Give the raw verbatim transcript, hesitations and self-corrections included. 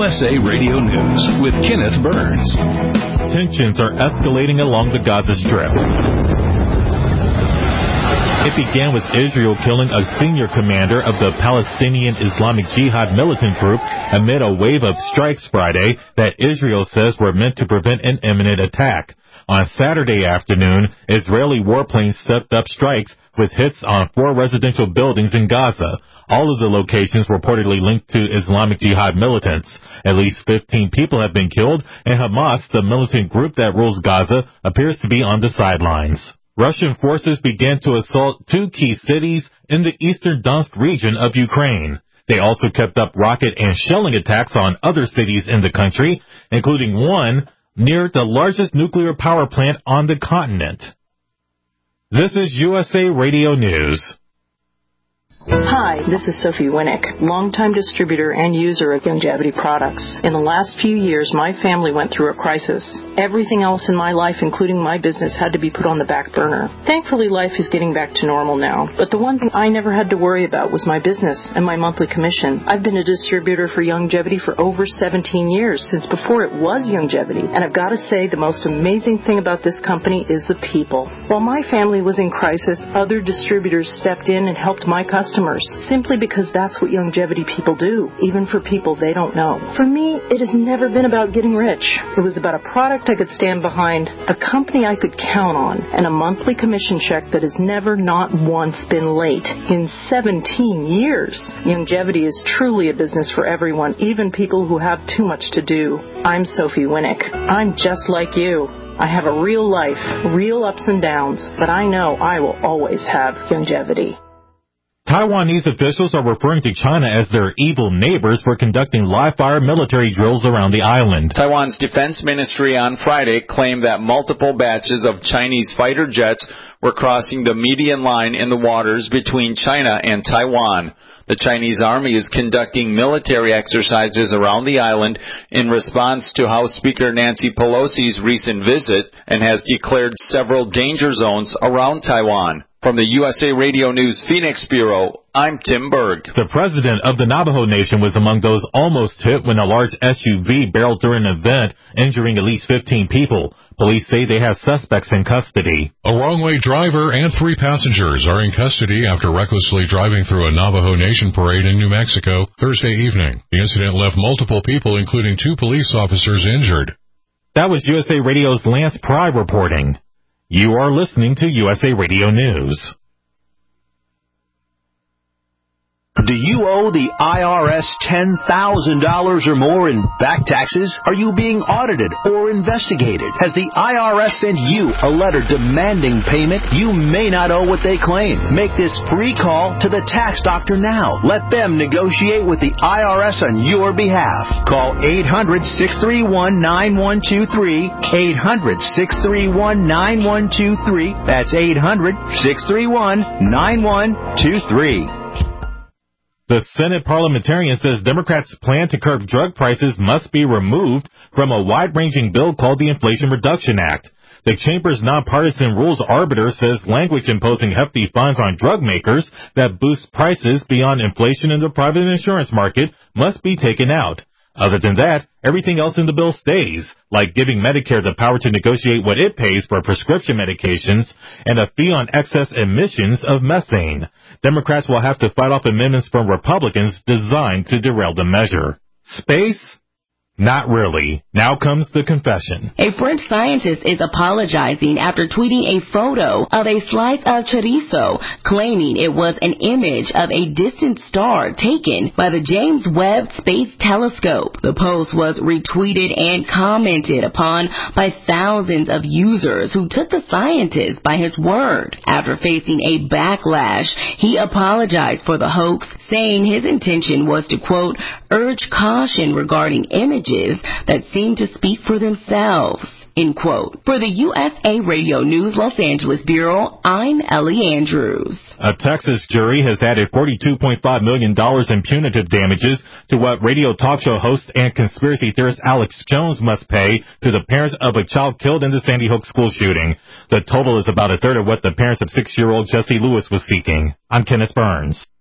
S A Radio News with Kenneth Burns. Tensions are escalating along the Gaza Strip. It began with Israel killing a senior commander of the Palestinian Islamic Jihad militant group amid a wave of strikes Friday that Israel says were meant to prevent an imminent attack. On Saturday afternoon, Israeli warplanes stepped up strikes with hits on four residential buildings in Gaza. All of the locations reportedly linked to Islamic Jihad militants. At least fifteen people have been killed, and Hamas, the militant group that rules Gaza, appears to be on the sidelines. Russian forces began to assault two key cities in the eastern Donetsk region of Ukraine. They also kept up rocket and shelling attacks on other cities in the country, including one near the largest nuclear power plant on the continent. This is U S A Radio News. Hi, this is Sophie Winnick, longtime distributor and user of Youngevity products. In the last few years, my family went through a crisis. Everything else in my life, including my business, had to be put on the back burner. Thankfully, life is getting back to normal now. But the one thing I never had to worry about was my business and my monthly commission. I've been a distributor for Youngevity for over seventeen years, since before it was Youngevity. And I've got to say, the most amazing thing about this company is the people. While my family was in crisis, other distributors stepped in and helped my customers. Simply because that's what Youngevity people do, even for people they don't know. For me, it has never been about getting rich. It was about a product I could stand behind, a company I could count on, and a monthly commission check that has never, not once, been late in seventeen years. Youngevity is truly a business for everyone, even people who have too much to do. I'm Sophie Winnick. I'm just like you. I have a real life, real ups and downs, but I know I will always have Youngevity. Taiwanese officials are referring to China as their evil neighbors for conducting live-fire military drills around the island. Taiwan's defense ministry on Friday claimed that multiple batches of Chinese fighter jets were crossing the median line in the waters between China and Taiwan. The Chinese Army is conducting military exercises around the island in response to House Speaker Nancy Pelosi's recent visit and has declared several danger zones around Taiwan. From the U S A Radio News Phoenix Bureau, I'm Tim Berg. The president of the Navajo Nation was among those almost hit when a large S U V barreled through an event, injuring at least fifteen people. Police say they have suspects in custody. A wrong-way driver and three passengers are in custody after recklessly driving through a Navajo Nation parade in New Mexico Thursday evening. The incident left multiple people, including two police officers, injured. That was U S A Radio's Lance Pry reporting. You are listening to U S A Radio News. Do you owe the I R S ten thousand dollars or more in back taxes? Are you being audited or investigated? Has the I R S sent you a letter demanding payment? You may not owe what they claim. Make this free call to the tax doctor now. Let them negotiate with the I R S on your behalf. Call eight hundred, six three one, nine one two three, eight hundred, six three one, nine one two three. That's eight hundred, six three one, nine one two three. The Senate parliamentarian says Democrats' plan to curb drug prices must be removed from a wide-ranging bill called the Inflation Reduction Act. The chamber's nonpartisan rules arbiter says language imposing hefty fines on drug makers that boost prices beyond inflation in the private insurance market must be taken out. Other than that, everything else in the bill stays, like giving Medicare the power to negotiate what it pays for prescription medications and a fee on excess emissions of methane. Democrats will have to fight off amendments from Republicans designed to derail the measure. Space? Not really. Now comes the confession. A French scientist is apologizing after tweeting a photo of a slice of chorizo, claiming it was an image of a distant star taken by the James Webb Space Telescope. The post was retweeted and commented upon by thousands of users who took the scientist by his word. After facing a backlash, he apologized for the hoax, saying his intention was to, quote, urge caution regarding images that seem to speak for themselves, end quote. For the U S A Radio News Los Angeles Bureau, I'm Ellie Andrews. A Texas jury has added forty-two point five million dollars in punitive damages to what radio talk show host and conspiracy theorist Alex Jones must pay to the parents of a child killed in the Sandy Hook school shooting. The total is about a third of what the parents of six-year-old Jesse Lewis was seeking. I'm Kenneth Burns.